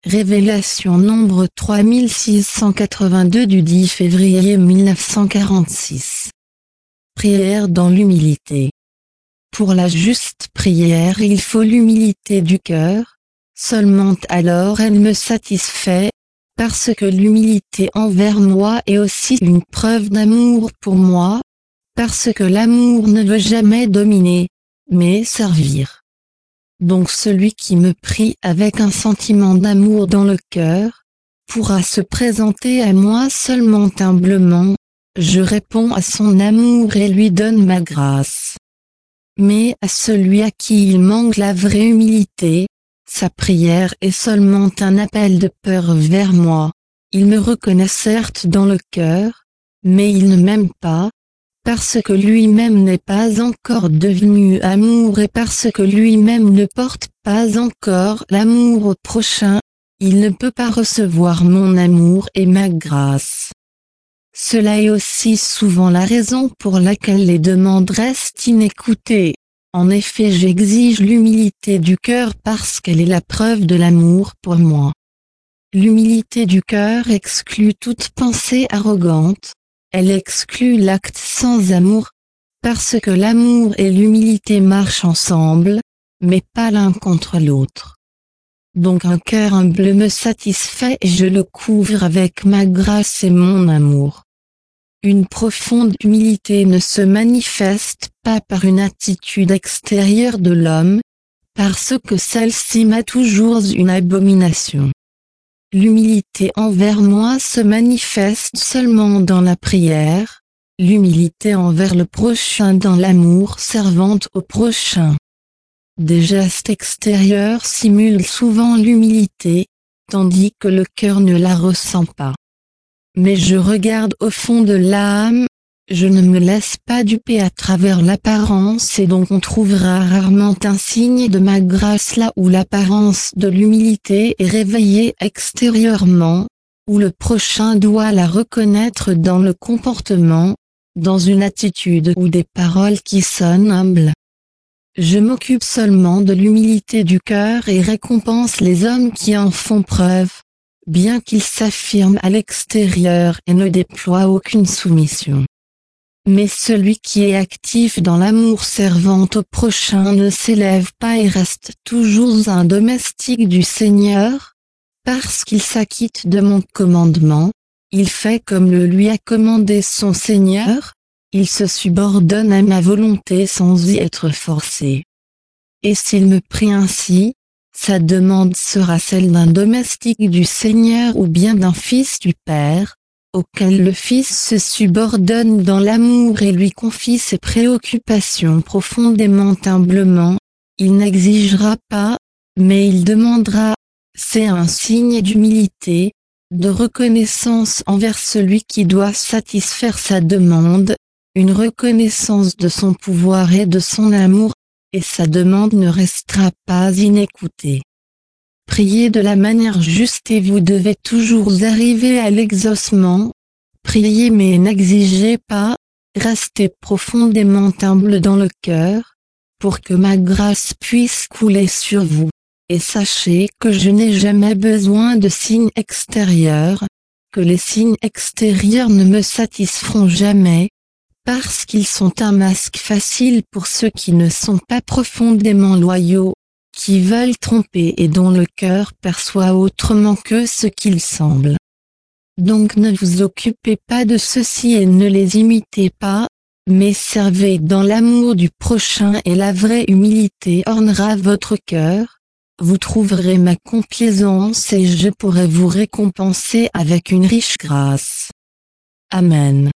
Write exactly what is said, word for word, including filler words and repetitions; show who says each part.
Speaker 1: Révélation nombre trois mille six cent quatre-vingt-deux du dix février mille neuf cent quarante-six. Prière dans l'humilité. Pour la juste prière il faut l'humilité du cœur, seulement alors elle me satisfait, parce que l'humilité envers moi est aussi une preuve d'amour pour moi, parce que l'amour ne veut jamais dominer, mais servir. Donc celui qui me prie avec un sentiment d'amour dans le cœur, pourra se présenter à moi seulement humblement, je réponds à son amour et lui donne ma grâce. Mais à celui à qui il manque la vraie humilité, sa prière est seulement un appel de peur vers moi, il me reconnaît certes dans le cœur, mais il ne m'aime pas, parce que lui-même n'est pas encore devenu amour et parce que lui-même ne porte pas encore l'amour au prochain, il ne peut pas recevoir mon amour et ma grâce. Cela est aussi souvent la raison pour laquelle les demandes restent inécoutées. En effet, j'exige l'humilité du cœur parce qu'elle est la preuve de l'amour pour moi. L'humilité du cœur exclut toute pensée arrogante. Elle exclut l'acte sans amour, parce que l'amour et l'humilité marchent ensemble, mais pas l'un contre l'autre. Donc un cœur humble me satisfait et je le couvre avec ma grâce et mon amour. Une profonde humilité ne se manifeste pas par une attitude extérieure de l'homme, parce que celle-ci m'a toujours une abomination. L'humilité envers moi se manifeste seulement dans la prière, l'humilité envers le prochain dans l'amour servant au prochain. Des gestes extérieurs simulent souvent l'humilité, tandis que le cœur ne la ressent pas. Mais je regarde au fond de l'âme, je ne me laisse pas duper à travers l'apparence et donc on trouvera rarement un signe de ma grâce là où l'apparence de l'humilité est réveillée extérieurement, où le prochain doit la reconnaître dans le comportement, dans une attitude ou des paroles qui sonnent humbles. Je m'occupe seulement de l'humilité du cœur et récompense les hommes qui en font preuve, bien qu'ils s'affirment à l'extérieur et ne déploient aucune soumission. Mais celui qui est actif dans l'amour servant au prochain ne s'élève pas et reste toujours un domestique du Seigneur, parce qu'il s'acquitte de mon commandement, il fait comme le lui a commandé son Seigneur, il se subordonne à ma volonté sans y être forcé. Et s'il me prie ainsi, sa demande sera celle d'un domestique du Seigneur ou bien d'un fils du Père, auquel le Fils se subordonne dans l'amour et lui confie ses préoccupations profondément humblement, il n'exigera pas, mais il demandera, c'est un signe d'humilité, de reconnaissance envers celui qui doit satisfaire sa demande, une reconnaissance de son pouvoir et de son amour, et sa demande ne restera pas inécoutée. Priez de la manière juste et vous devez toujours arriver à l'exaucement. Priez mais n'exigez pas, restez profondément humble dans le cœur, pour que ma grâce puisse couler sur vous. Et sachez que je n'ai jamais besoin de signes extérieurs, que les signes extérieurs ne me satisferont jamais, parce qu'ils sont un masque facile pour ceux qui ne sont pas profondément loyaux, qui veulent tromper et dont le cœur perçoit autrement que ce qu'il semble. Donc ne vous occupez pas de ceci et ne les imitez pas, mais servez dans l'amour du prochain et la vraie humilité ornera votre cœur, vous trouverez ma complaisance et je pourrai vous récompenser avec une riche grâce. Amen.